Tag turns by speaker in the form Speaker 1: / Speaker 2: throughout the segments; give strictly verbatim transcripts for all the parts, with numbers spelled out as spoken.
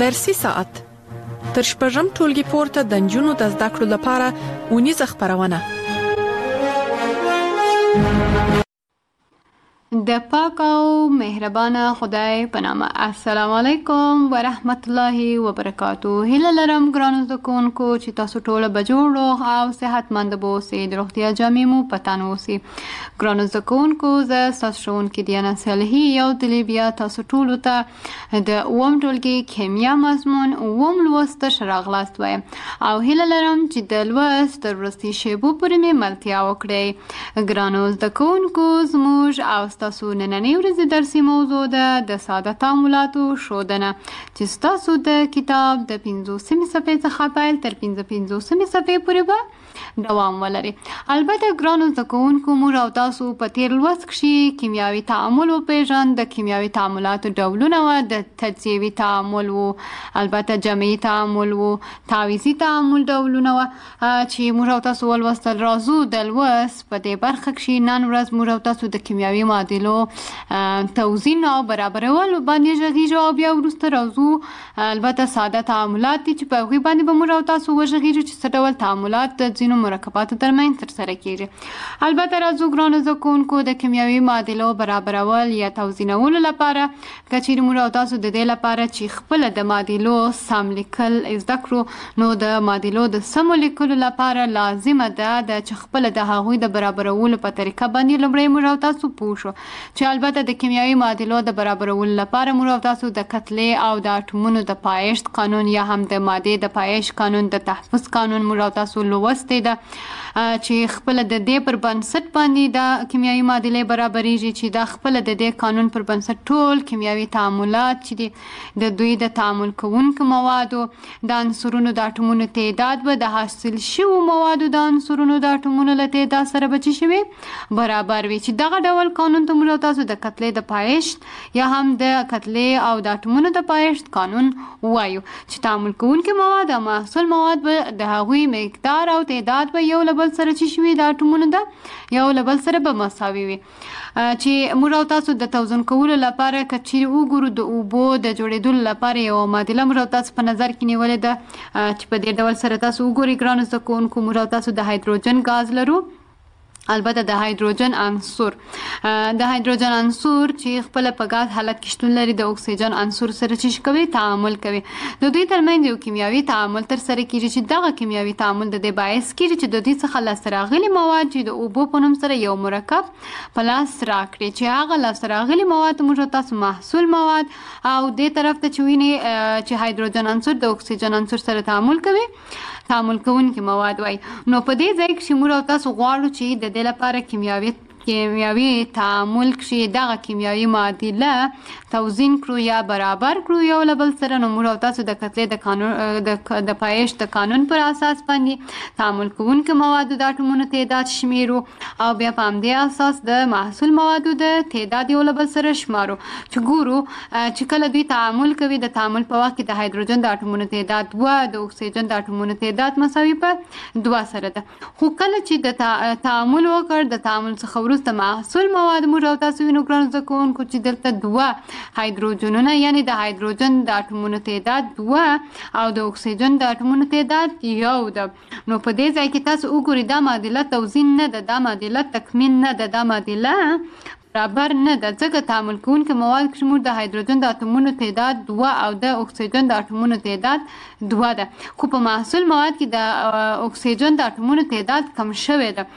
Speaker 1: فارسي ساعت تر شپږم ټولګي پورته د نجونو د زده کړو لپاره ونیزه خپرونه.
Speaker 2: د پاک او مهربانه خدای په نامه. السلام علیکم ورحمت الله وبرکاتو. هیله لرم ګرانو زده کوونکو چې تاسو ټول به جوړ او صحتمند به اوسئ. د روغتیا جامې مو په تن اوسي. ګرانو زده کوونکو زه ستاسو ښوونکې دیانا صالحي یو ځل بیا تاسو ټولو ته د اووم ټولګي کیمیا مضمون اووم لوست ته ښه راغلاست وایم او هیله لرم چې د لوست تر وروستي شیبو پورې مې ملتیا وکړئ. ګرانو زده کوونکو زموږ او ستاسو نننۍ ورځې درسي موضوع ده د ساده تعاملاتو ښودنه چې ستاسو د کتاب د پنځوسمې صفحې څخه پیل تر پنځه پنځوسمې صفحې پورې به دوام ولري. البته ګرانو زده کوونکو موږ او تاسو په تیر لوست کښې کیمیاوي تعامل وپېژند. د کیمیاوي تعاملاتو ډولونه وه، د تجزیوي تعامل و، البته جمعي تعامل و، تعویضي تعامل ډولونه وه چې موږ او تاسو ولوستل. راځو د لوست په دې برخه کښې نن ورځ موږ او تاسو د کیمیاوي معادلو توزین او برابرول باندې غږیږو او بیا وروسته راځو البته ساده تعاملات دي چې په هغوی باندې به موږ او تاسو وغږیږو چې څه ډول تعاملات د ځینو مرکباتو ترمنځ ترسره کیږي. البته راځو ګرانو زده کوونکو د کیمیاوي معادلو برابرول یا توزینولو لپاره که چیرې موږ او تاسو د دې لپاره چې خپله د معادلو سم لیکل زده کړو نو د معادلو د سمو لیکلو لپاره لازمه ده چې خپله د هغوی د برابرولو په طریقه باندې لومړی موږ او تاسو پوه شو چې البته د کیمیاوي معادلو د برابرولو لپاره موږ او تاسو د کتلې او د اټومونو د پایښت قانون یا هم د مادې د پایښت قانون د تحفظ قانون موږ او تاسو لوستی ده چې خپله د دې پر بنسټ باندې د کیمیاوي معادلې برابریږي چې دا خپله د دې قانون پر بنسټ ټول کیمیاوي تعاملات چې دي د دوی د تعامل کوونکو موادو د عنصرونو د اټومونو تعداد به د حاصل شوو موادو د عنصرونو د اټومونو له تعداد سره به څه شوي برابر وي چې دغه ډول قانون ته موږ تاسو د کتلې د پایښت یا هم د کتلې او د اټومونو د پایښت قانون وایو چې تعامل کوونکي مواد او محصول مواد به د هغوی مقدار او تعداد به یو له بل سره چې شوي د اټومونو ده یو له بل سره به مساوي وي. چې موږ او تاسو د توزن کولو لپاره که چیرې وګورو د اوبو د جوړېدلو لپاره یوه معادله موږ او تاسو په نظر کې نیولې ده چې په دې ډول سره تاسو وګورئ ګرانو زده کوونکو موږ او تاسو د هایدروجن ګاز لرو، البته د هایدروجن عنصر د هایدروجن عنصر چې خپل په ګاز حالت کې شتون لري د اکسیجن عنصر سره چې کوي تعامل کوي د دوی ترمنځ یو کیمیاوي تعامل ترسره کیږي چې دغه کیمیاوي تعامل د دې باعث کیږي چې د دوی څخه لاسته راغلي مواد چې د اوبو په نوم سره یو مرکب په لاس راکړي چې هغه لاسته راغلي مواد موږ تاسو محصول مواد او دې طرف ته چې ویني چې هایدروجن عنصر د اکسیجن عنصر سره تعامل کوي تعامل کوونکي مواد وای. نو په دې ځای کې موږ تاسو غواړو چې د دې لپاره کیمیاوي کیمیاوي تعامل کښې دغه کیمیاوي معادله توزین کړو یا برابر کړو یو له بل سره. نو موږ او تاسو د کتلې د قانون د پایښت د قانون پر اساس باندې تعامل کوونکو موادو د اټومونو تعداد شمیرو او بیا په همدې اساس د محصول موادو د تعداد یو له بل سره شمارو چې ګورو چې کله دوی تعامل کوي د تعامل په وخت کې د هایدروجن د اټومونو تعداد دوه د اکسیجن د اټومونو تعداد مساوي په دوه سره ده. خو کله چې د تعامل وکړ د تعامل څخه وروسته محصول مواد موږ او تاسو وینو ګرانو زده کوونکو چې دلته دوه هایدروجنونه یعنی د هایدروجن د اټومونو تعداد دوه او د اکسیجن د اټومونو تعداد یو ده. نو په دې ځای کې تاسو وګورئ دا معادله توزین نه ده، دا معادله تکمیل نه ده، دا معادله برابر نه ده ځکه تعامل کوونکي مواد کې موږ د هایدروجن د اټومونو تعداد دوه او د اکسیجن د اټومونو تعداد دوه ده. خو په محصول مواد کې د اکسیجن د اټومونو تعداد کم شوی ده.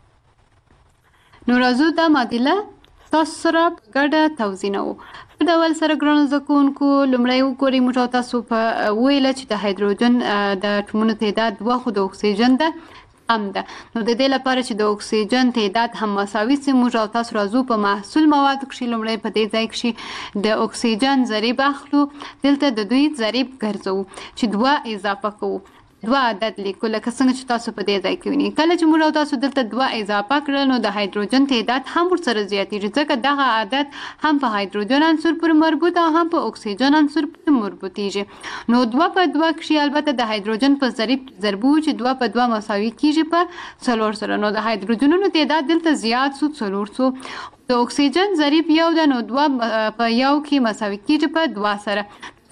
Speaker 2: نو راځو دا معادله تاسو سره په ګډه توزینوو. په ډول سره ګرانو زده کوونکو لومړی وګورئ موږ او تاسو په ویله چې د هایدروجن د اټومونو تعداد دوه خو د اکسیجن ده کم ده. نو د دې لپاره چې د اکسیجن تعداد هم مساوي سي موږ او تاسو راځو په محصول موادو کښې لومړی په دې ځای کښې د اکسیجن ضریب اخلو، دلته د دوی ضریب ګرځوو چې دوه اضافه کوو دوه عدد لیکو لکه څنګه چې تاسو په دې ځای کې وینئ. کله چې موږ او تاسو دلته دوه اضافه کړل نو د هایدروجن تعداد هم ورسره زیاتېږي ځکه دغه عدد هم په هایدروجن عنصر پورې مربوط او هم په اکسیجن عنصر پورې مربوطېږي. نو دوه په دوه کښې البته د هایدروجن په ضریب ضربو چې دوه په دوه مساوي کېږي په څلور سره. نو د هایدروجنونو تعداد دلته زیات سو څلور سو. د اکسیجن ضریب یو ده نو دوه په یو کې مساوي کېږي په دوه سره.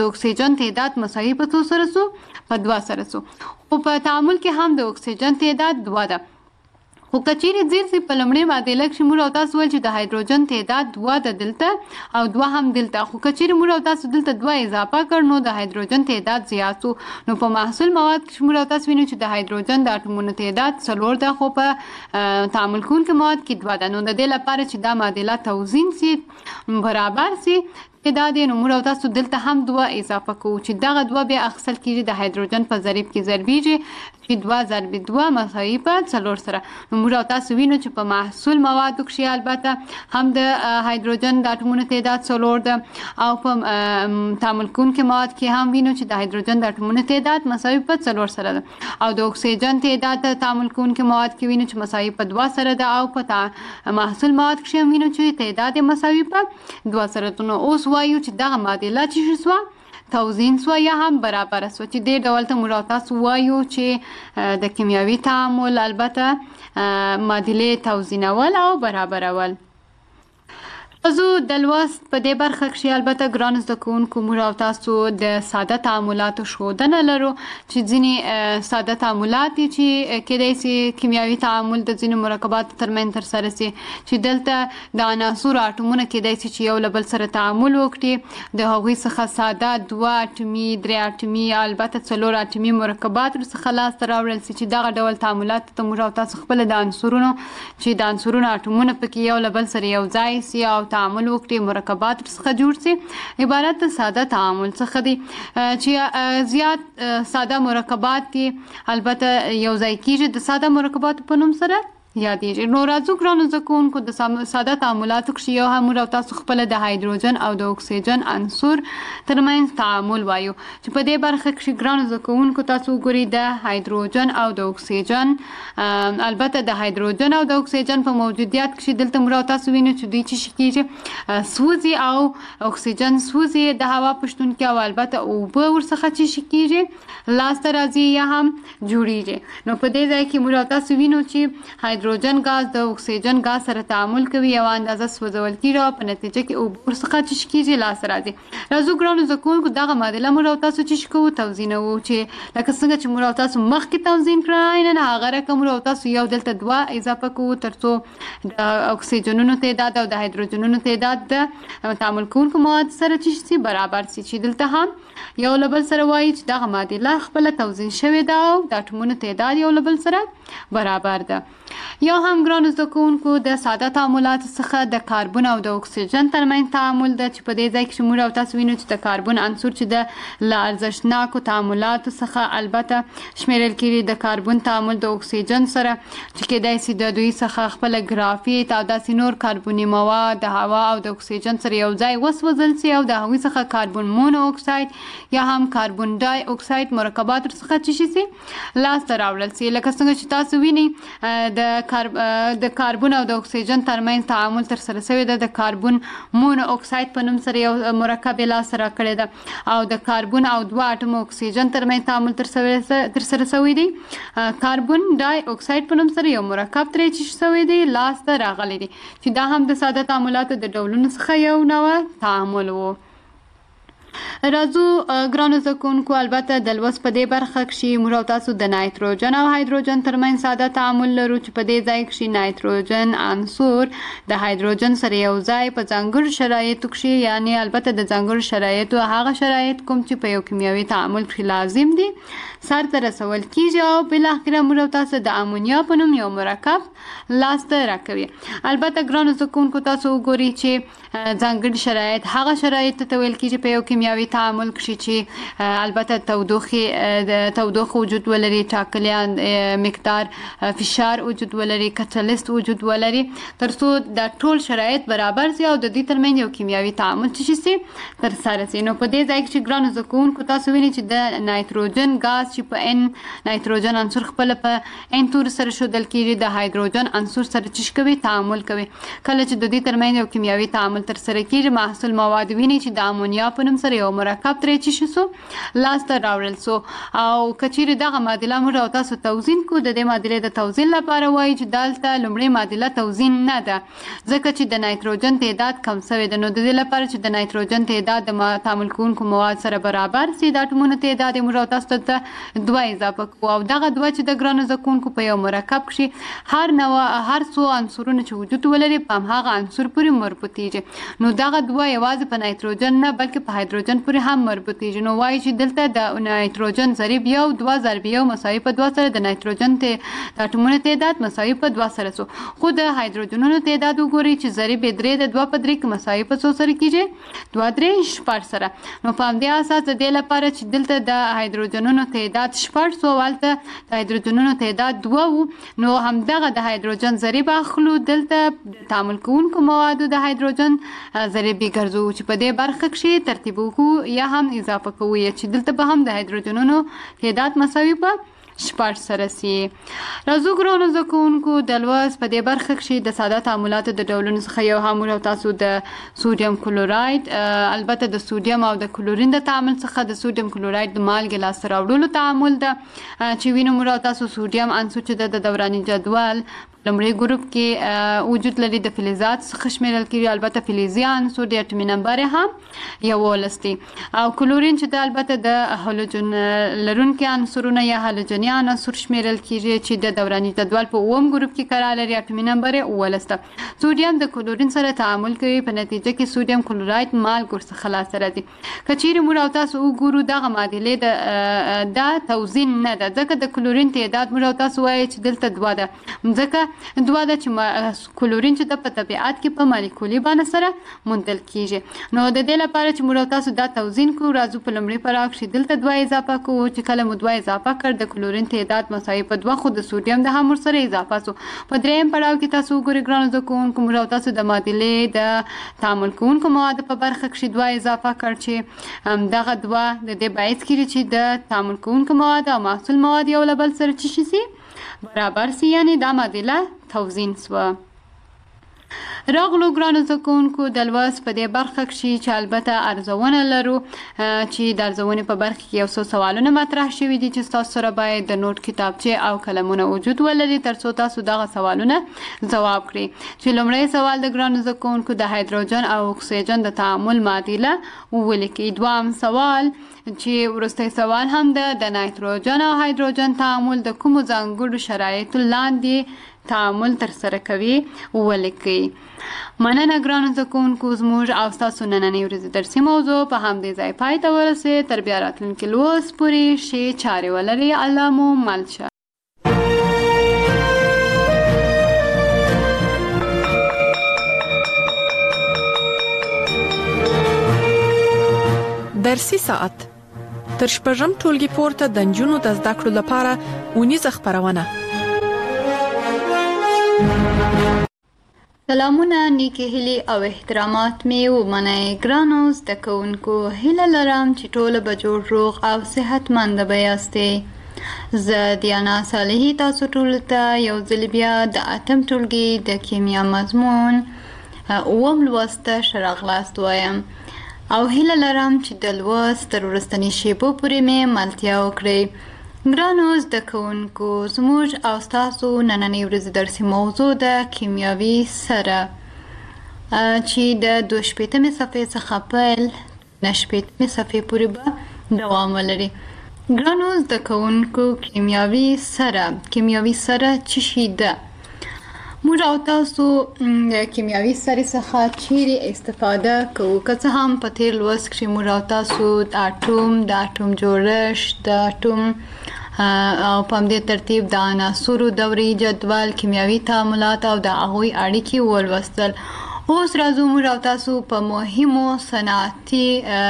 Speaker 2: د اکسیجن تعداد مساوي په څو سره سو په دوه سره سو او په تعامل کې هم د اکسیجن تعداد دوه ده خو کچیرې زیر سي په لمړۍ معادله کښې موږ او تاسو ویل چې د هایدروجن تعداد دوه ده دلته او دوه هم دلته خو کچیرې موږ او تاسو دلته دوه اضافه کړ نو د هایدروجن تعداد زیات سو نو په محصول مواد کښې موږ او تاسو وینو چې د هایدروجن د اټومونو تعداد څلور ده خو په تعامل کوونکي مواد کې دوه ده نو د دې لپاره چې دا معادله توزین سي برابر سي تعداد یې نو موږ او تاسو دلته هم دوه اضافه کوو چې دغه دوه بیا اخیستل کېږي د هایدروجن په ضریب کې ضربیږي چې دوه ضرب دوه مساوي په څلور سره نو موږ او تاسو وینو چې په محصول موادو کښې البته هم د هایدروجن د اټومونو تعداد څلور ده او په تعامل کوونکي مواد کې هم وینو چې د هایدروجن د اټومونو تعداد مساوي په څلور سره ده او د اکسیجن تعداد د تعامل کوونکي مواد کې وینو چې مساوي په دوه سره ده او په محصول مواد کښې هم وینو چې تعداد یې مساوي په دوه سره ده نو اوس وایو چې دغه معادله چې شوه توزین سوه یا هم برابره سوه چې دې ډول ته موږ تاسو وایو چې د کیمیاوي تعامل البته معادلې توزینول او برابرول زه د لوست په دې برخه کښې البته ګرانو زده کوونکو موږ او تاسو د ساده تعاملاتو ښودنه لرو چې ځینې ساده تعاملات دي چې کیدای سي کیمیاوي تعامل د ځینو مرکباتو ترمنځ ترسره سي چې دلته د عناصرو اټومونه کیدای سي چې یو له بل سره تعامل وکړي د هغوی څخه ساده دوه اټمي درې اټمي البته څلور اټمي مرکبات ورڅخه لاسته راوړل سي چې دغه ډول تعاملات ته موږ او تاسو خپله د عنصرونو چې د عنصرونو اټومونه پکې یو له بل سره یو ځای سي او تعامل وکړي مرکبات څخه جوړ سي عبارت د ساده تعامل څخه دي چې زیات ساده مرکبات دي البته یو ځای کېږي د ساده مرکباتو په نوم سره یادېږي نو راځو ګرانو زده کوونکو د ساده تعاملاتو کښې یو هم موږ او تاسو خپله د هایدروجن او د اکسیجن عنصر ترمنځ تعامل وایو چې په دې برخه کښې ګرانو زده کوونکو تاسو وګورئ د هایدروجن او د اکسیجن البته د هایدروجن او د اکسیجن په موجودیت کښې دلته موږ او تاسو وینو چې دوی څه شي کېږي سوځي او اکسیجن سوځي د هوا په شتون کې او البته اوبه ورڅخه څه شي کېږي لاسته راځي یا هم جوړېږي نو په دې ځای کې موږ او تاسو وینو چې هایدروجن غاز د اکسیجن غاز سره تعامل کوي یو اندازه سوځول کېږي او په نتیجه کې اوبه ورڅخه څه کېږي لاسته راځي راځو ګرانو زده کوونکو دغه معادله موږ او تاسو څه کوو توزینوو چې لکه څنګه چې موږ او تاسو مخکې توزین کړه عیناً هغه رقم موږ او تاسو یو دلته دوه اضافه کوو تر څو د اکسیجنونو تعداد او د هایدروجنونو تعداد د تعامل کوونکو مواد سره څه شي برابر شي چې دلته هم یو له بل سره وایي چې دغه معادله خپله توزین شوې ده او د اټومونو تعداد یو له بل سره برابر ده یا هم ګرانو زده کوونکو د ساده تعاملاتو څخه د کاربن او د اکسیجن ترمنځ تعامل ده چې په دې ځای کې موږ او تاسو وینو چې د کاربن عنصر چې د له ارزښتناکو تعاملاتو څخه البته شمیرل کېږي د کاربن تعامل د اکسیجن سره چې کېدای سي د دوی څخه خپله ګرافیت او داسې نور کاربني مواد د هوا او د اکسیجن سره یو ځای وسوځل سي او د هغوی څخه کاربن مونو اکساید یا هم کاربن ډای اکساید مرکبات ورڅخه څه شي سي لاسته راوړل سي لکه څنګه چې تاسو وینئ د د کاربن او د اکسیجن ترمنځ تعامل ترسره شوی ده د کاربن مونو اکساید په نوم سره یو مرکب یې لاسته راکړی ده او د کاربن او دوه اټوم اکسیجن ترمنځ تعامل ترسره شوی دی کاربن ډای اکساید په نوم سره یو مرکب ترې چې شوی دی لاسته راغلی دی چې دا هم د ساده تعاملاتو د ډولونو څخه یو نوع تعامل و راځو ګرانو زده کوونکو البته د لوست په دې برخه کښې موږ او تاسو د نایتروجن او هایدروجن ترمنځ ساده تعامل لرو چې په دې ځای کښې نایتروجن عنصر د هایدروجن سره یو ځای په ځانګړو شرایطو کښې یعنې البته د ځانګړو شرایطو هغه شرایط کوم چې په یو کیمیاوي تعامل کښې لازم دي سرته رسول کېږي او بالاخره موږ او تاسو د امونیا په نوم یو مرکب لاسته راکوي البته ګرانو زده کوونکو تاسو وګورئ چې ځانګړي شرایط هغه شرایطو ته ویل کېږي په یو کیمیاوي تعامل کښې چې البته تودوخې د تودوخه وجود ولري ټاکلی مقدار فشار وجود ولري کتلیست وجود ولري تر څو دا ټول شرایط برابر سي او د دوی ترمنځ یو کیمیاوي تعامل څه شي سي ترسره سي نو په دې ځای کې چې ګرانو زده کوونکو تاسو وینئ چې د نایتروجن ګاز چې په ان نایتروجن عنصر خپل په ان تور سره شودل کیږي د هایدروجن عنصر سره چش کوي تعامل کوي. کله چې د دې ترمنځ یو کیمیاوي تعامل تر سره کیږي محصول مواد ویني چې د امونیا په نوم سره یو مرکب ترې چش شو لاس ته راوړل سو او کچیر دغه معادله موږ او تاسو توزین کو. د دې معادلې د توزین لپاره وایي چې دالته لومړی معادله توزین نه ده ځکه چې د نایتروجن تعداد کم شوی ده. نو د دې لپاره چې د نایتروجن تعداد د تعامل کوونکو مواد سره برابر سي د اټومونو تعداد موږ او تاسو ته دوه اضافه کوو او دغه دوه چې د ګرانو زکونکو په یو مرکب کې هر نوع هر څو عنصرونه چې وجود ولري په هماغه عنصر پورې مربوطیږي. نو دغه دوه یوازې په نایتروجن نه بلکې په هایدروجن پورې هم مربوطیږي. نو وایي چې دلته د نایتروجن ضریب یو دوه ضرب یو مساوي په دوه سره د نایتروجن ته د اټومونو تعداد مساوي په دوه سره سو. خو د هایدروجنونو تعداد وګورئ چې ضریب درې د دوه په درې کې مساوي په څو سره کیږي دوه درې شپږ سره. نو په همدې اساس د دې لپاره چې دلته د هایدروجنونو تعداد شپږ سو والته د هایدروجنونو تعداد دوه وو نو همدغه د هایدروجن ضریب اخلو دلته د تعامل کوونکو موادو د هایدروجن ضریب ګرځو چې په دې برخه کې ترتیب وکړو یا هم اضافه کوو چې دلته به هم د هایدروجنونو تعداد مساوي په شپږ سره سي. راځو ګرانو زده کوونکو د لوست په دې برخه کې د ساده تعاملاتو د ډولونو څخه یو هم او تاسو د سوډیم کلوراید البته د سوډیم او د کلورین د تعامل څخه د سوډیم کلوراید د مالګې لاسته راوړلو تعامل ده چې وینو موږ او تاسو سوډیم عنصر چې د دوراني جدول لمړی ګروپ کې وجود لري د فلزات څخه شمیرل کیږي. البته فلزي عنصر د اټومي نمبر هم یوولس دی او کلورین چې د البته د هالوجن لرونکي عنصرونه یا هالوجني عنصر شمیرل کیږي چې د دوراني جدول په اووم ګروپ کې قرار لري اټومي نمبر اوولس ده. سوډیم د کلورین سره تعامل کوي په نتیجه کې سوډیم کلوراید مالګ ورڅخه لاسته راځي. کچیر موږ او تاسو وګورو دغه معادلې د د توزین نه ده ځکه د کلورین تعداد موږ او تاسو وایي چې دلته دوه ده ځکه دوه ده چې کلورین چې د په طبیعت کې په مالیکولي بڼه سره موندل کیږي. نو د دې لپاره چې موږ تاسو دا توزین کوو راځو په لومړي پړاو کې دلته دوه اضافه کوو چې کله مو دوه اضافه کړ د کلورین تعداد مساوي په دوه خو د سوډیم د هم سره اضافه سو. په دریم پړاو کې تاسو وګورئ ګرانو زده کوونکو موږ تاسو د معادلې د تعامل کوونکو مواد په برخه کې دوه اضافه کړ چې دغه دوه د دې باعث کیږي چې د تعامل کوونکو مواد او محصول مواد یو له بل سره چی شي برابر سي یعنی دا معادله توزین سوه. راغلو ګرانو زده کوونکو د لوست په دې برخه کې چې البته ارزونه لرو چې د ارزونې په برخه کې یو څو سوالونه مطرح شوي دي چې تاسو سره باید د نوٹ کتابچې او قلمونه وجود ولري ترڅو تاسو دغه سوالونه ځواب کړئ. چې لومړی سوال د ګرانو زده کوونکو د هایدروجن او اکسیجن د تعامل معادله ولیکئ. دویم سوال چې وروستی سوال هم ده د نایتروجن او هایدروجن تعامل د کومو ځانګړو شرایطو لاندې تعامل تر سره کوي ولیکئ. مننه ګرانو زده کوونکو زموږ او ستاسو نننۍ ورځې درسي موضوع په همدې ځای پای ته ورسېد. تر بیا راتلونکي لوست پورې ښې چارې ولرئ. الله مو مل شه.
Speaker 1: درسي ساعت تر شپږم ټولګي پورته د نجونو د زده کړو لپاره اونیزه خپرونه.
Speaker 2: سلامونه نیکی هیلی او احترامات می ومنئ. ګرانو زده کوونکو هیله لرم چې ټوله به جوړ روغ او صحتمند به یاستئ. زه دیانا صالحي تاسو ټولو ته یو ځل بیا د اتم ټولګي د کیمیا مضمون اووم لوست ته ښه راغلاست وایم او هیله لرم چې د لوست تر وروستنۍ شیبو پورې مې ملتیا وکړئ. ګرانو زده کوونکو زموږ او ستاسو نننۍ ورځې درسي موضوع د کیمیاوي سره چې د دوه شپېتمې صفحې څخه پیل نه شپېتمې صفحې پورې به دوام ولري. ګرانو زده کوونکو کیمیاوي سره کیمیاوي سره څه شی ده؟ موږ او تاسو د کیمیاوي سرې څخه چیرې استفاده کوو؟ که څه هم په تیر لوست کې موږ او تاسو د اټوم د اټوم جوړښت د اټوم او په همدې ترتیب د عناصرو دوري جدول کیمیاوي تعاملات او د هغوی اړیکې ولوستل. اوس راځو موږ او تاسو په مهمو صنعتي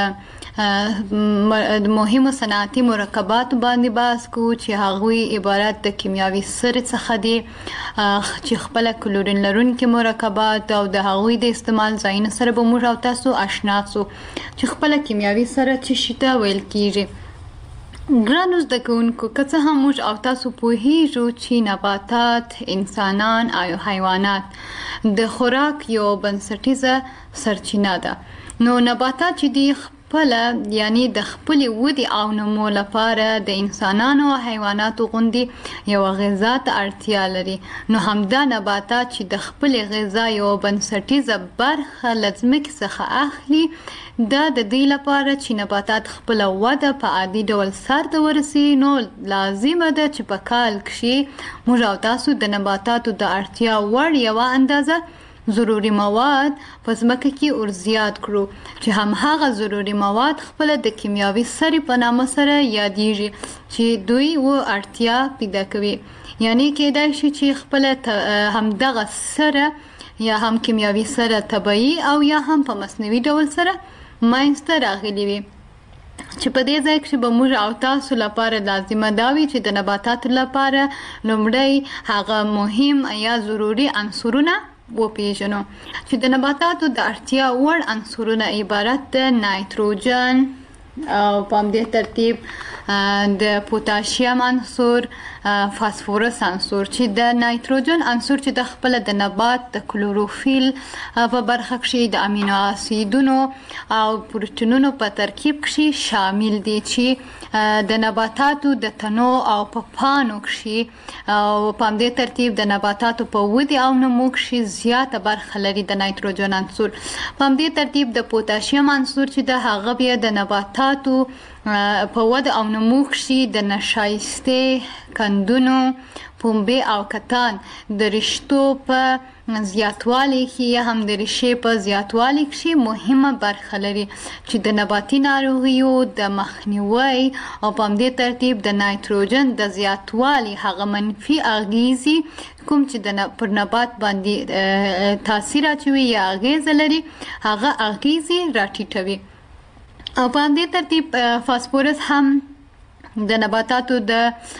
Speaker 2: د مهمو صنعتي مرکباتو باندې بحث کوو چې هغوی عبارت د کیمیاوي سرې څخه دي چې خپله کلورین لرونکي مرکبات او د هغوی د استعمال ځایونو سره به موږ او تاسو اشنا سو چې خپله کیمیاوي سره څه شي ته ویل کیږي. ګرانو زده کوونکو، که څه هم موږ او تاسو پوهیږو چې نباتات، انسانان او حیوانات د خوراک یو بنسټیزه سرچینه ده، نو نباتات چې دي خپله یعنی د خپلې ودې او نمو لپاره د انسانانو او حیواناتو غوندې یوه غذا ته اړتیا لري. نو همدا نباتات چې د خپلې غذا یوه بنسټیزه برخه له ځمکې څخه اخلي، دا د دې لپاره چې نباتات خپله وده په عادي ډول سرته ورسي، نو لازمه ده چې په کال کښې موږ او تاسو د نباتاتو د اړتیا وړ یوه اندازه ضروري مواد په ځمکه کې ورزیات کړو، چې همهغه ضروري مواد خپله د کیمیاوي سرې په نامه سره یادیږي چې دوی و اړتیا پیدا کوي. یعنی کېدای شي چې خپله همدغه سره یا هم کیمیاوي سره طبیعي او یا هم په مصنوعي ډول سره منځته راغلي وي، چې په دې ځای کې به موږ او تاسو لپاره لازمه دا وي چې د نباتاتو لپاره لومړی هغه مهم یا ضروري عنصرونه وپیژنو، چې د نباتاتو د اړتیا وړ عنصرونه عبارت د نایتروجن او په همدې ترتیب د پوتاشیم عنصر، فاسفورس عنصر، چې د نایتروجن عنصر چې د خپله د نبات د کلوروفیل په برخه کښې د امینو اسیدونو او پروټینونو په ترکیب کښې شامل دي، چې د نباتاتو د تنو او په پاڼو کښې او په همدې ترتیب د نباتاتو په ودې او نمو کښې زیاته برخه لري د نایتروجن عنصر. په همدې ترتیب د پوتاشیم عنصر چې د هغه بیا د نباتاتو په وده او نمو کښې د نشایستې، کندونو، پنبې او کتان د رشتو په زیاتوالي کې یا هم د ریښې په زیاتوالي کښې مهمه برخه لري، چې د نباتي ناروغیو د مخنیوي او په همدې ترتیب د نایتروجن د زیاتوالي هغه منفي اغیزې کوم چې د پر نبات باندې تاثیر اچوي یا اغیزه لري، هغه اغیزې راټیټوي. او په همدې ترتیب فاسفورس هم د نباتاتو د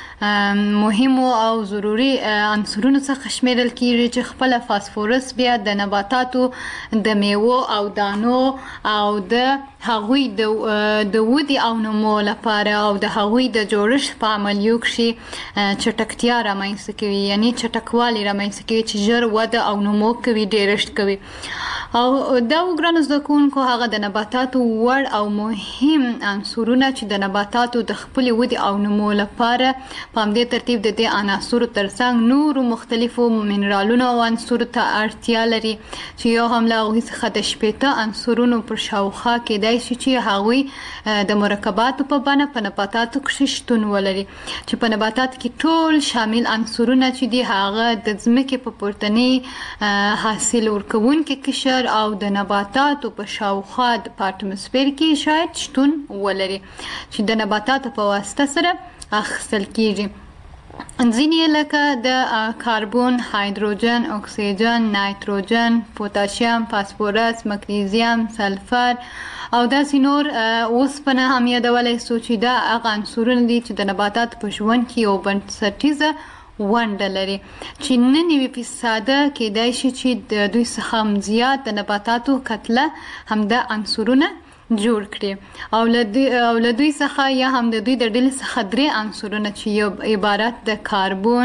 Speaker 2: مهمو او ضروري عنصرونو څخه شمیرل کیږي، چې خپله فاسفورس بیا د نباتاتو د میوو او دانو او د هغوی د ودې او نمو لپاره او د هغوی د جوړښت په عملیو کښې چټکتیا رامنځته کوي، یعنی چټکوالی رامنځته کوي چې ژر وده او نمو کوي، ډېرښت کوي. او دا ګرانو زده کوونکو هغه د نباتاتو وړ او مهم عنصرونه چې د نباتاتو د خپلې ودې او نمو لپاره په همدې ترتیب د دې عناصرو ترڅنګ نورو مختلفو منرالونو او عنصرو ته اړتیا لري، چې یو هم له هغوی څخه د شپېته عنصرونو پر شاوخوا کېدای شي چې هغوی د مرکباتو په بڼه په نباتاتو کښې شتون ولري، چې په نباتاتو کې ټول شامل عنصرونه چې دي هغه د ځمکې په پورتني حاصل ورکوونکي قشر او د نباتاتو په شاوخوا په اټموسفیر کې شاید شتون ولري، چې د نباتاتو په واسطه سره اخیستل کیږي. ځینې لکه د کاربون، هایدروجن، اکسیجن، نایتروجن، پوتاشیم، فاسفورس، مګنیزیم، سلفر او داسې نور. اوسپنه هم یادولی سو چې دا هغه عنصرونه دي چې د نباتاتو په ژوند کې یو بنسټیزه ونډه لري، چې نه نوي فیصده کېدای شي چې د دوی څخه هم زیات د نباتاتو کتله همدا عنصرونه جوړ کړي، او له دوی څخه یا هم د دوی د ډلې څخه درې عنصرونه چې یو عبارت د کاربون،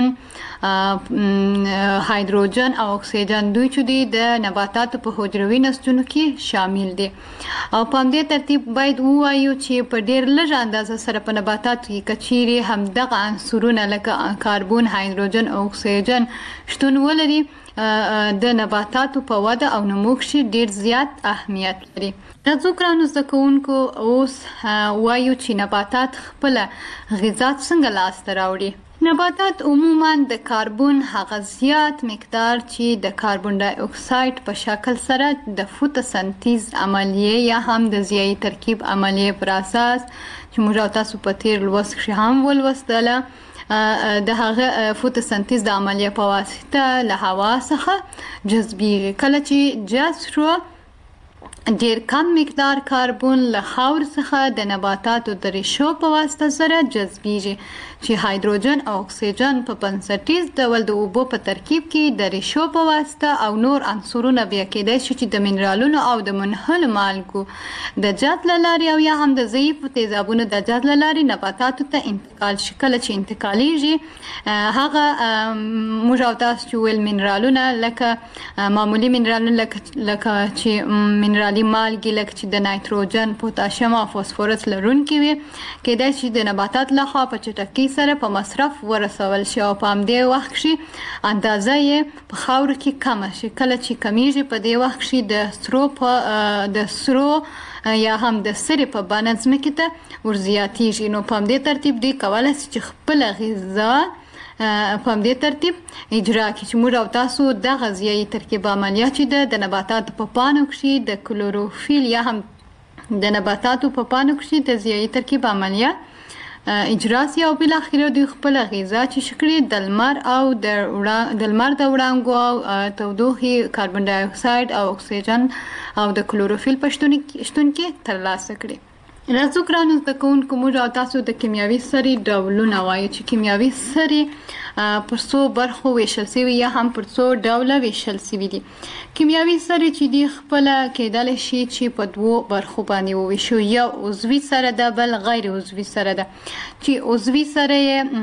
Speaker 2: هایدروجن او اکسیجن، دوی چې دي د نباتاتو په حجروي نسجونو کې شامل دي. او په همدې ترتیب باید ووایو چې په ډېر لږ اندازه سره په نباتاتو کې که چیرې همدغه عنصرونه لکه کاربون، هایدروجن او اکسیجن شتون ولري، د نباتاتو په وده او نمو کښې ډېر زیات اهمیت لري. راځو ګرانو زده کوونکو اوس وایو چې نباتات خپله غذا څنګه لاسته راوړي. نباتات عموما د کاربون هغه زیات مقدار چې د کاربون ډای اکساید په شکل سره د فوتوسنتیز عملیې یا هم د ضیایي ترکیب عملیې پر اساس، چې موږ او تاسو په تیر لوست کښې هم ولوستله، د هغه فوتوسنتیز د عملیې په واسطه له هوا څخه جذبیږي. کله چې جذب شو، ډېر کم مقدار کاربون له خاورې څخه د نباتاتو د ریښو په واسطه سره جذبیږي، چې هایدروجن او اکسیجن په بنسټیز ډول د اوبو په ترکیب کې د ریشو په واسطه او نور عنصرونه بیا کېدای شي چې د منرالونو او د منحلو مالګو د جذب له لارې او یا هم د ضعیفو تیزابونو د جذب له لارې نباتاتو ته انتقال شي. کله چې انتقالیږي هغه موږ او تاسو چې ویل منرالونه لکه معمولي منرالونه لکه لکه چې منرالي مالګې لکه چې د نایتروجن، پوتاشیم او فوسفورس لرونکي وي کېدای شي د نباتات لخوا په چټکۍ سره په مصرف ورسول شي او په همدې وخت کې اندازه یې په خاورو کې کمه شي. کله چې کمیږي په دې وخت کې د سرو په د سرو یا هم د سرې په بڼه ځمکې ته ورزیاتیږي. نو په همدې ترتیب دوی کولی شي چې خپله غذا په همدې ترتیب اجرا کړي چې موږ او تاسو د غذایي ترکیب عملیه چې ده د نباتاتو په پاڼو کښې د کلوروفیل یا هم د نباتاتو په پاڼو کښې د غذایي ترکیب عملیه اجرا سي او بالاخره دوی خپله غذا چې شکړي د لمر او د د لمر د وړانګو او تودوخې کاربن ډای اکساید او اکسیجن او د کلوروفیل په شتون کې ترلاسه کړي. راځو ګرانو زده کوونکو موږ او تاسو د کیمیاوي سرې ډولونه وایو چې کیمیاوي سرې پر څو برخو ویشل سوي یا هم پر څو ډوله ویشل سوي دي. کیمیاوي سرې چې دي خپله کېدلی شي چې په دوو برخو باندې وویشو، یو عضوي سره ده بل غیر عضوي سره ده. چې عضوي سره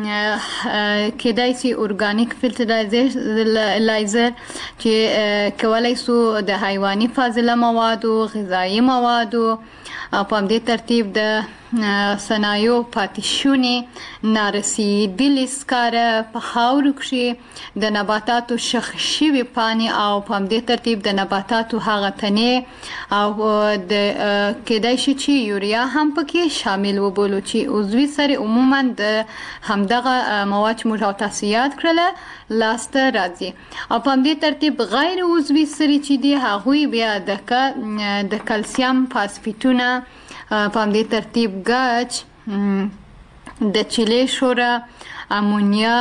Speaker 2: یې کېدای شي ارګانیک فرټیلایزر چې کولی سو د حیواني فاضله موادو، غذایي موادو په همدې ترتیب د صنایعو پاتې شونې، نارسیدلې سکاره په خاورو کښې د نباتاتو شخ شوي پاڼې او په همدې ترتیب د نباتاتو هغه تنې او د کېدای شي چې یوریا هم پکې شامل وبولو چې عضوي سرې عموما د همدغه مواد چې موږ او تاسو یاد کړله لاسته راځي. او په همدې ترتیب غیر عضوي سرې چې دي هغوی بیا د د کلسیم فاسفیټونه په همدې ترتیب ګچ، د چیلې شوره، امونیا،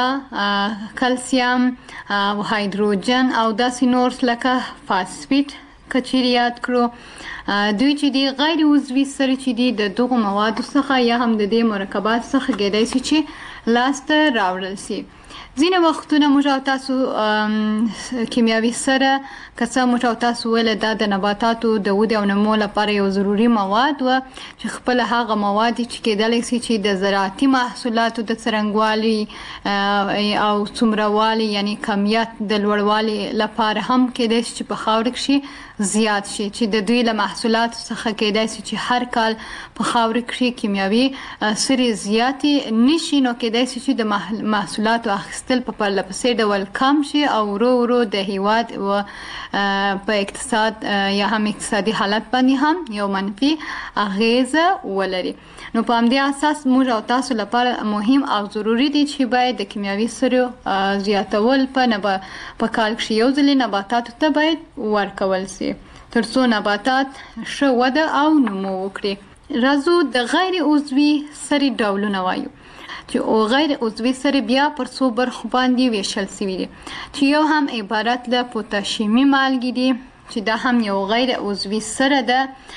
Speaker 2: کلسیم او هایدروجن او داسې نور لکه فاسفیټ که چیرې یاد کړو دوی چې دي غیر عضوي سرې چې دي د دغو موادو څخه یا هم د دې مرکبات څخه کېدای شي چې لاسته راوړل سي. ځینې وختونه موږ او تاسو کیمیاوي سره که څه موږ او تاسو ویله دا د نباتاتو د ودې او نمو لپاره یو ضروري مواد وه چې خپله هغه مواد چې کېدلی سي چې د زراعتي محصولاتو د څرنګوالي او څومرهوالي یعنې کمیت د لوړوالي لپاره هم کېدای شي چې په خاوره کښې زیات شي چې د دوی له محصولاتو څخه کېدای شي چې هر کال په خاوره کښې کیمیاوي سرې زیاتې نشي نو کېدای شي چې د محصولاتو اخیستل په پرله پسې ډول کم شي او ورو ورو د هیواد و په اقتصاد یا هم اقتصادي حالت باندې هم یو منفي اغیزه ولري. نو په همدې اساس موږ او تاسو لپاره مهم او ضروري دي چې باید د کیمیاوي سرو زیاتول په په کال کښې یو ځلې نباتاتو ته باید ورکول سي تر څو نباتات ښه وده او نمو وکړي. راځو د غیر عضوي سرې ډولونه وایو چې غیر عضوي سرې بیا پر څو برخو باندې ویشل سوي دي چې یو هم عبارت له پوتاشیمي مالګې دي چې دا هم یو غیر عضوي سره ده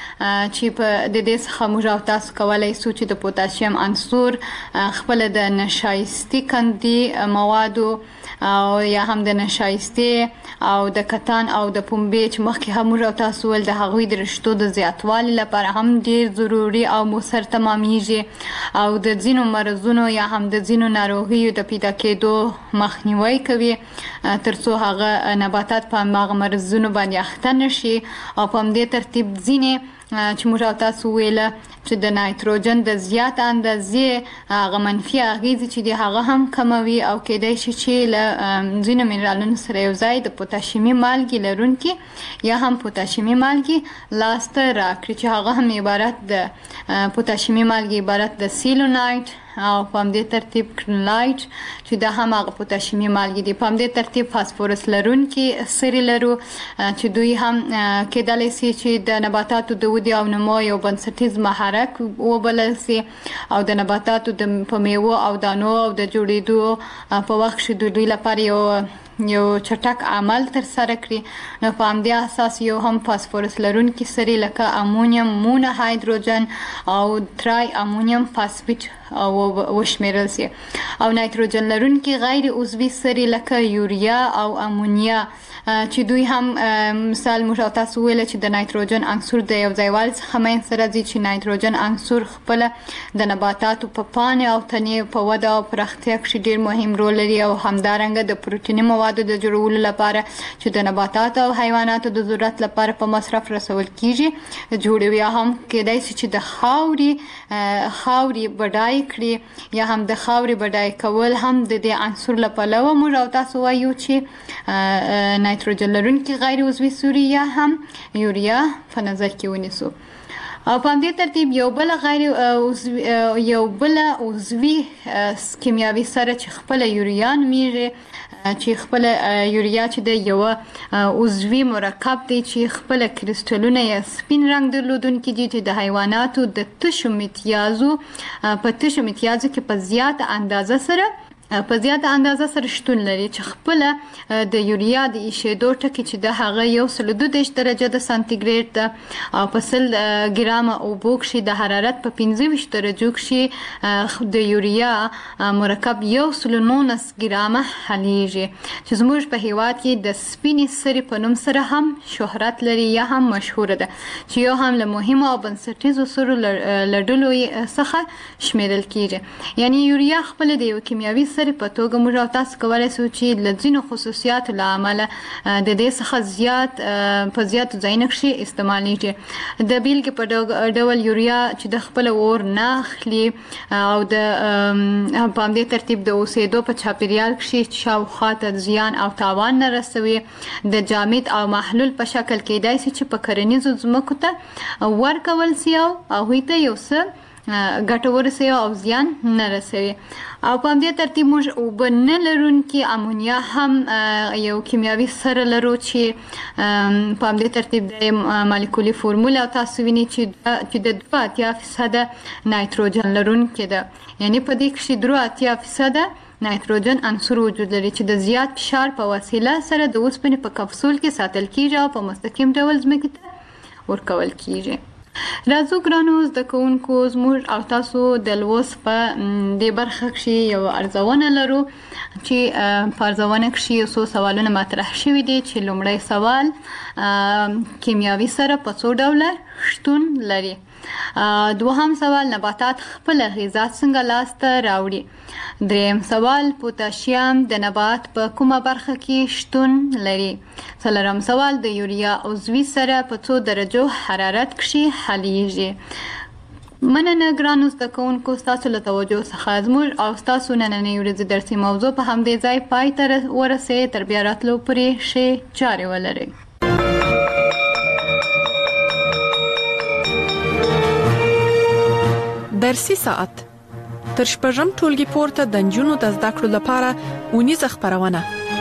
Speaker 2: چې په د دې څخه موږ او تاسو کولی سو چې د پوتاشیم عنصر خپله د نشایستي کندي موادو او یا هم د نشایستې او د کتان او د پنبې چې مخکې هم موږ او تاسو ویل د هغوی د رشتو د زیاتوالي لپاره هم ډېر ضروري او مؤثر تمامیږي او د ځینو مرضونو یا هم د ځینو ناروغیو د پیدا کېدو مخنیوی کوي تر څو هغه نباتات په هماغه مرضونو باندې اخته نشي. او په همدې ترتیب ځینې چې موږ او تاسو ویله چې د نایتروجن د زیات اندازې هغه منفي اغیزې چې دي هغه هم کموي او کېدای شي چې له ځینو منرالونو سره یو ځای د پوتاشیمي مالګې لرونکي یا هم پوتاشیمي مالګې لاسته راکړي چې هغه هم عبارت د پوتاشیمي مالګې عبارت د سیلونایټ او په همدې ترتیب کرنلایټ چې دا هم هغه پوتاشیمي مالګې دي. په همدې ترتیب فاسفورس لرونکي سرې لرو چې دوی هم کېدلی سي چې د نباتاتو د ودې او نمو یو بنسټیز محرک وبلل سي او د نباتاتو د په میوو او دانو او د جوړېدو په وخت کښې د دوی لپاره یو یو چټک عمل ترسره کړي نو په همدې اساس یو هم فاسفورس لرونکي سرې لکه امونیم مونه هایدروجن او ترای امونیم فاسفیټ وشمیرل سي او نایتروجن لرونکي غیر عضوي سرې لکه یوریا او امونیا چې دوی هم مثال موږ تاسو ویل چې د نایتروجن عنصر د یو ځایوالي څخه منځته راځي چې نایتروجن عنصر خپل د نباتاتو په پاڼې او تنې په وده او پراختیا کې ډیر مهم رول لري او همدارنګه د پروتیني موادو د جوړولو لپاره چې د نباتاتو او حیواناتو د ضرورت لپاره په مصرف رسول کیږي جوړوي هم کېدای شي چې د خاوري خاوري بډای کړي یا هم د خاوري بډای کول هم د دې عنصر لپاره موږ تاسو وایو چې نایتروجن لرونکي غیر عضوي سوري یا هم یوریا په نظر کې ونیسو او په همدې ترتیب یو بل غیر عضوي یو بل عضوي کیمیاوي سره چې خپل یوریا نومیږي چې خپل یوریا چې د یو عضوي مرکب دی چې خپل کریسټلونه یا سپین رنګ درلودونکي دي چې د حیواناتو د تشو امتیازو په تشو امتیازو کې په زیاته اندازه سره په زیاته اندازه سره شتون لري چې خپل د یوریا د ایشېدو ټکي چې د هغه یو سل دوه دېرش درجه د سانتیګریډ ده او په سل ګرامه اوبو کښې د حرارت په پنځه ویشت درجو کښې د یوریا مرکب یو سل نولس ګرامه حلیږي چې زموږ په هیواد کې د سپینې سرې په نوم سره هم شهرت لري یا هم مشهوره ده چې یو هم له مهمو او بنسټیزو سرو له ډلو څخه شمیرل کیږي یعنی یوریا خپل د یو کیمیاوي سره په توګه موږ او تاسو کولای شو چې له ځینو خصوصیاتو له امله د دې څخه زیات په زیاتو ځایونو کې استعمالیږي د بیلګې په ډول یوریا چې د خپل اور نه اخلي او د په همدې ترتیب د اوسېدو په چاپیریال کې شاوخوا ته زیان او تاوان نه رسوي د جامد او محلول په شکل کېدای شي چې په کرنیزو ځمکو ته ورکول سي او هغوی ته یو څه ګټه ورسوي او زیان نه رسوي او په همدې ترتیب موږ اوبه نه لرونکي امونیا هم یو کیمیاوي سره لرو چې په همدې ترتیب د مالیکولي فورمول او تاسو وینئ چې د دوه اتیا فیصده نایتروجن لرونکې ده یعنی په دې کښې درې اتیا فیصده نایتروجن عنصر وجود لري چې د زیات فشار په وسیله سره د اوسپنې په کپسول کې ساتل کیږي او په مستقیم ډول ځمکې ته ورکول کیږي راځو ګرانو زده کوونکو زموږ او تاسو د لوست په دې برخه کښې یو ارزونه لرو چې په ارزونه کښې یو څو سوالونه مطرح شوي دي چې لومړی سوال کیمیاوي سره په څو ډوله شتون لري دوهم سوال نباتات خپل غذا څنګه لاسته راوړي دریم سوال پوتاشیم د نبات په کومه برخه کې شتون لري څلورم سوال د یوریا عضوي سره په څو درجو حرارت کښې حلیږي مننه ګرانو زده کوونکو ستاسو له توجه څخه زموږ او ستاسو نننۍ ورځې درسي موضوع په همدې ځای پای ته ورسوي تر بیا راتلو پورې ښې چارې ولرئ
Speaker 1: درسي ساعت تر شپږم ټولګي پورته د نجونو د زده کړو لپاره اونیزه خپرونه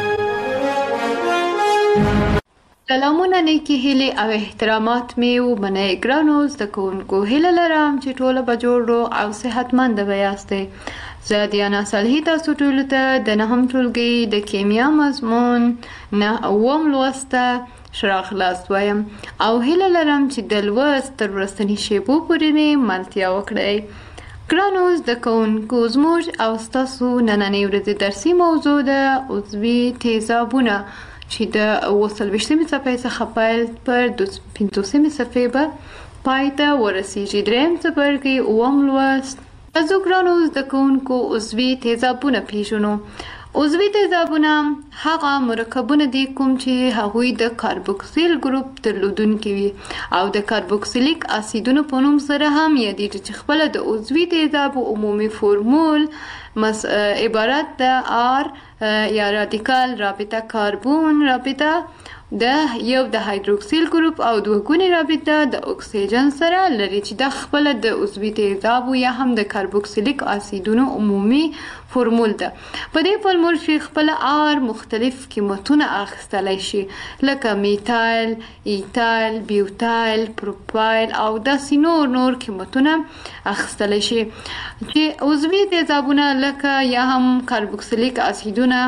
Speaker 2: سلامونه نیکی هیلې او احترامات مې ومنئ ګرانو زده کوونکو هیله لرم چې ټوله به جوړ او صحتمنده به یاستئ زه دیانا صالحي تاسو ټولو ته د نهم ټولګي د کیمیا مضمون نه اووم لوست ته ښه راغلاست وایم او هیله لرم چې د لوست تر وروستني شیبو پورې مې ملتیا وکړئ ګرانو زده کوونکو زموږ او ستاسو نننۍ ورځې درسي موضوع ده عضوي تیزابونه چې د اووه څلوېښتمې صفحې څخه پیل پر پنځوسمې صفحې به پای ته ورسیږي دریم څپرکی اووم لوست راځو ګرانو زده کوونکو عضوي تیزابونه پیژنو عضوي تیزابونه هغه مرکبونه دي کوم چې هغوی د کاربوکسیل ګروپ درلودونکي وي او د کاربوکسیلیک اسیدونو په نوم سره هم یادېږي چې خپله د عضوي تیزابو عمومي فورمول عبارت د آر یا رادیکال رابطه کاربون رابطه د یو د هایدروکسیل ګروپ او دوه ګونې رابطه د اکسیجن سره لري چې دا خپله د عضوي تیزابو یا هم د کاربوکسیلیک اسیدونو عمومي فورمول ده په دې فورمول کې خپله آر مختلف قیمتونه اخیستلی شي لکه میتایل ایتایل بیوتایل پروپایل او داسې نور نور قیمتونه اخیستلی شي چې عضوي تیزابونه لکه یا هم کاربوکسیلیک اسیدونه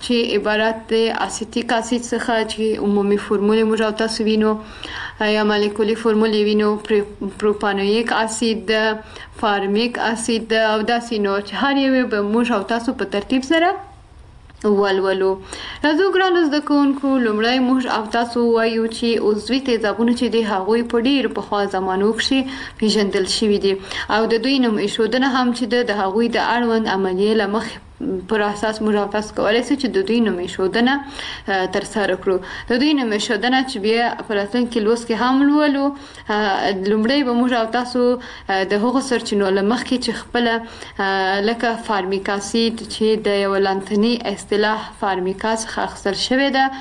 Speaker 2: چې عبارت د اسیتیک اسید څخه چې عمومي فرمول موږ او تاسو وینو یا مالیکولي فرمول وینو پروپانویک اسید فارمیک اسید او داسې نور چې هر یو به موږ او تاسو په ترتیب سره ولولو. راځو ګرانو زده کوونکو لومړی موږ او تاسو وایو چې عضوي تیزابونه چې دي هغوی په ډېرو پخوا زمانو کښې پیژندل شوي دي او د دوی نوم ایښودنه هم چې ده د هغوی د اړوند عملیې له مخې پر اساس موږ او تاسو کولی شو چې د دوی نوم ایښودنه ترسره کړو. د دوی نوم ایښودنه چې بیا په راتلونکي لوست کې هم لولو. لومړی به موږ او تاسو د هغو سرچینو له مخکې چې خپله لکه فارمیک اسید چې د یوه لاندنۍ اصطلاح فارمیکا څخه اخیستل شوې ده